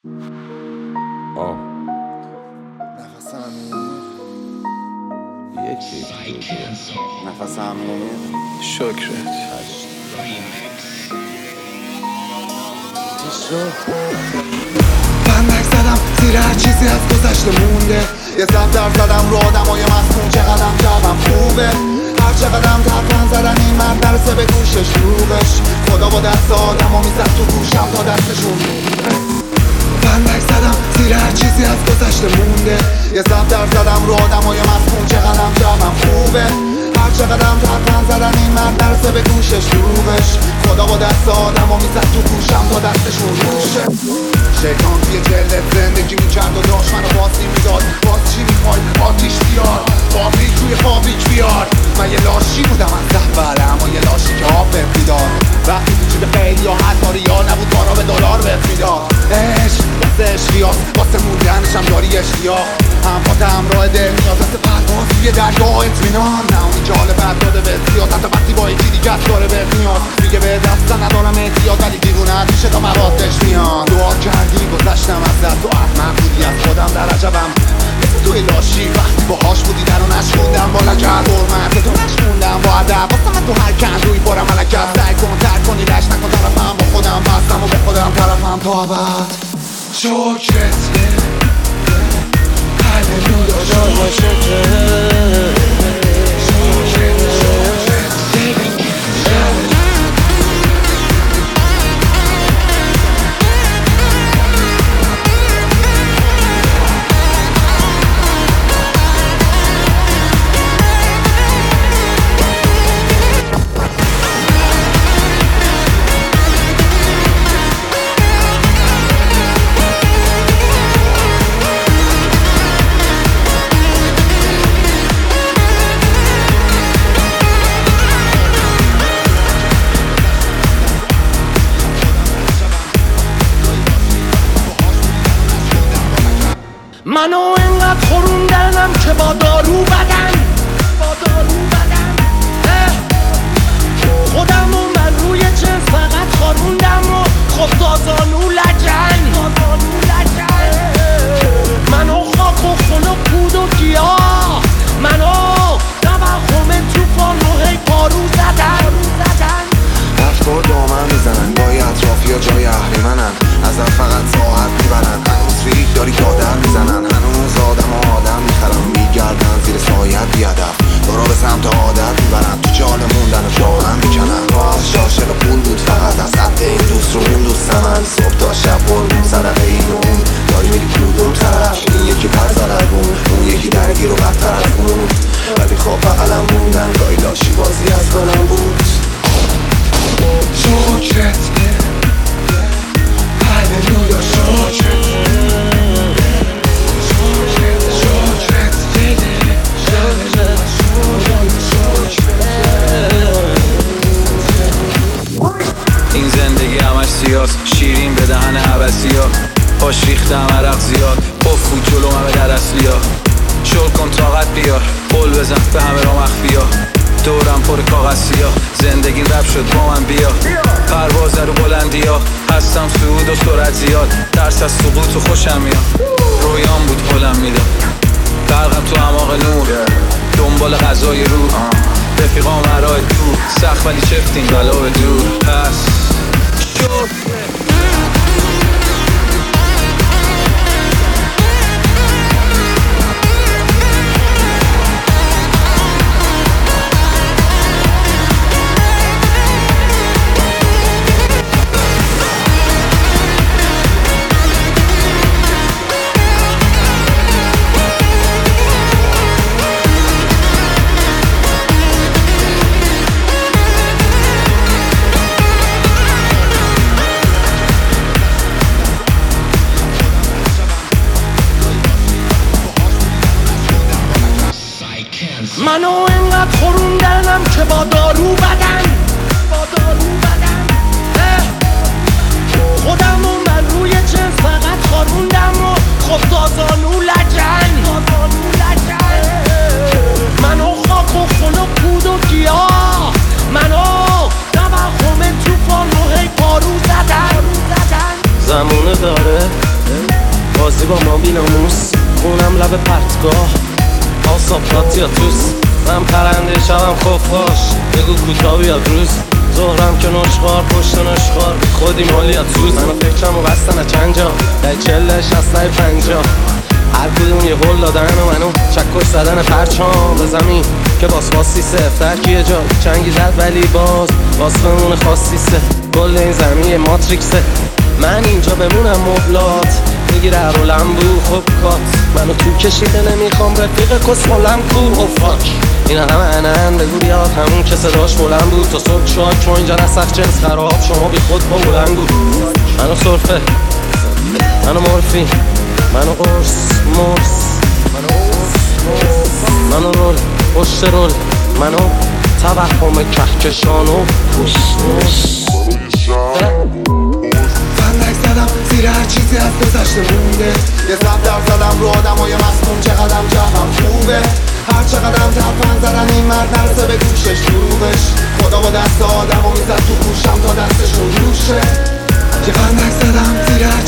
نفس عمیق شکرت بندک زدم زیر هر چیزی از گذشته مونده. یه دفتر زدم رو آدمای مسموم، چقدرم جوم خوبه. هر چقدرم ترفن زدن این مرد نرسه به گوشش روغش. خدا با دست آدم و میزد تو گوشم تا دستشون بندک زدم زیر هر چیزی از گذشته مونده. یه دفتر زدم رو آدمای مسموم، چقدرم جوم خوبه. هر چقدرم ترفن زدن این مرد نرسه به گوشش روغش. خدا با دست آدم و میزد تو گوشم تا دستشون روشه. شیطان توی جلد زندگی میکرد و داشت منو باسی میداد. باز چی میخوای؟ آتیش بیار، فابریک روی فابریک بیار. من یه لاشی بودم از اول، اما یه لاشی که آب بهت میداد. وقتی تو جیب خیلی ها حتی ریا نبود، بارا به دلار بهت میداد. عشق واسه اشتیاق، واسه موندنشم داری اشتیاق. همپات همراه دل میاد واسه پرواز توی درگاه اطمینان. نه اونی که حال بد داده به زیاد، حتی وقتی با یکی دیگه داره بهت میاد. میگه به دستن ندارم احتیاط، ولی دیوونه‌ات میشه تا مراتش میان. دعا کردی گذشتم از دست و احمق بودی، از خودم در عجبم. توی لاشی وقتی باهاش بودی در رو نشوندم، با لگرد حرمت تو نشوندم با ادب. واسه من تو هر کندوی برم ملکت. سعی کن ترک کنی لش نکن طرفم، با خودم بستم و به خودم طرفم تا ابد. شکرت هللویا شکرت. منو اینقدر خوروندنم که با دارو بدن خودمو من روی جنس فقط خوروندم و خب دازانو لجن. منو خاک و خون و کود و گیاه، منو توهم توفان و هی پارو زدن. افکار دامن میزنن، گاهی اطرافی ها جای اهریمنن. ازم فقط ساعت میبرن، هنوز ریگ داری دادر میزنن. هنوز آدم میخرم، میگردن زیر سایت بیادف. دارا به سمت عادت میبرن، تو جال موندن جانم میکنن. راست شاشق پول بود فقط، از حد این دوست رو اون دوست من. صبح تا شب قربون سرق این اون، داری میری کدوم طرف. این یکی پر زرگون، اون یکی درگیر و بدتر از اون. ولی خب بقلم موندن، گاهی لاشی بازی از کنم بود. شکرت هللویا شکرت. این زندگی همش سیاست، شیرین به دهن عبسیا. پاش ریختم عرق زیاد، افت جلو همه در اصلیا. شل کن طاقت بیار، قول بزن به همه را مخفیا. دورم پر کاغذیا، زندگی رب شد با من بیا. پرواز رو بلندیا، هستم صعود و سرعت زیاد. ترس از سقوط و خوشم میاد، رویان بود حلم میداد. غرقم تو اعماق نور، دنبال غذای روح. رفیقام برای دور، سخت ولی چفتیم بلا به دور. پس شد منو اینقدر خوروندنم که با دارو بدن خودمو من روی جنس فقط خوروندم و خب دازانو لجن. منو خاک و خون و کود و گیاه، منو توهم توفان و هی پارو زدن. زمونه داره بازی با مابیلاموس، خونم لب پرتگاه، آسابقات یا توس. من پرنده شبم خفاش، بگو کوتا بیاد روز. ظهرم که نشخوار پشت نشخوار، خودی مالی یا توز. منو فکرم و بستن از چند جا، ده 40 60 50. هر کدوم یه هول دادن و منو چکش زدن پرچام به زمین که باسی سفتر کیه جا چنگی زد ولی باز بمونه خاصیسه. کل این زمین یه ماتریکسه، من اینجا بمونم مبلات میگیره رو لمبو. خب کات منو تو کشیده نمیخوام رفیق کسمالم کو. او فاک این همه انن بگو بیاد همون که صداش بلند بود تا صبح شاک. چون اینجا نسخ جنس خراب شما بی خود با بلند بود. منو صرفه منو مورفین منو قرص مرس منو رول پشت رول منو توهم کهکشان و پوش. فندک زدم زیر هر چیزی از گذشته مونده. یه زبدر زدم رو آدم و یه مسموم چقدرم جمعم خوبه. هر چقدرم ترفن زدن این مرد نرسه به گوشش دروغش. خدا با دست آدم و میزد تو گوشم تا دستشون روشه. یه فندک زدم زیر هر